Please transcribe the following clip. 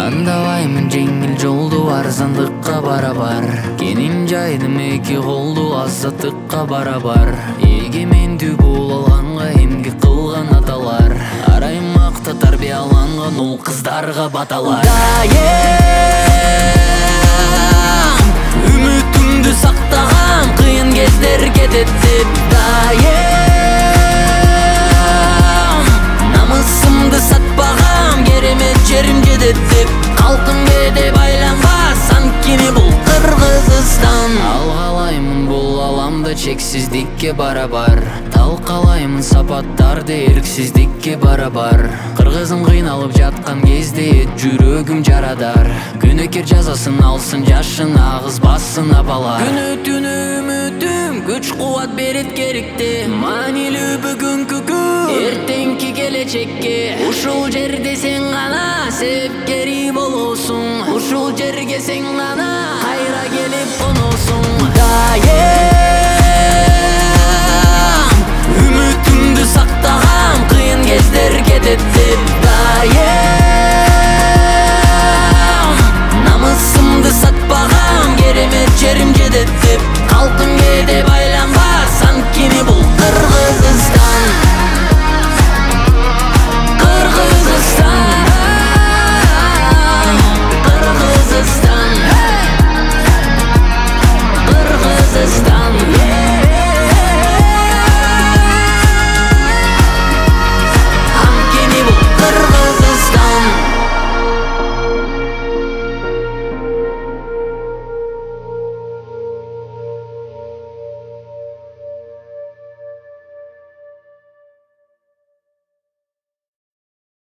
Тандабаймын жеңил жолду арзандыкка барабар. Кенин жайдым эки колду азаттыкка барабар. Эгемендүү бул алганга эмгек кылган аталар. Араймакта тарбияланган ул кыздарга баталар. Дайым үмүтүмдү сактагам, кыйын кездер кетет деп. Дайым намысымды сатпагам, керемет жерим жетет деп. Калкым кете байланбас, анткени бул Кыргызстан. Алгалаймын бул аламда чексиздикке барабар. Талкалаймын сапаттарды эрксиздикке барабар. Кыргызым кыйналып жаткан кезде жүрөгүм жарадар. Күнөкер жазасын алсын, жашын агызбасын апалар. Күнү түнү үмүтүм күч кубат берет керекте. Маанилүү бүгүнкү күн, эртеңки келечекке. Ушул жерде сен гана себепкери болосуң. Ушул жерге сен гана кайра келип коносуң. Дайым үмүтүмдү сактагам, кыйын кездер кетет деп.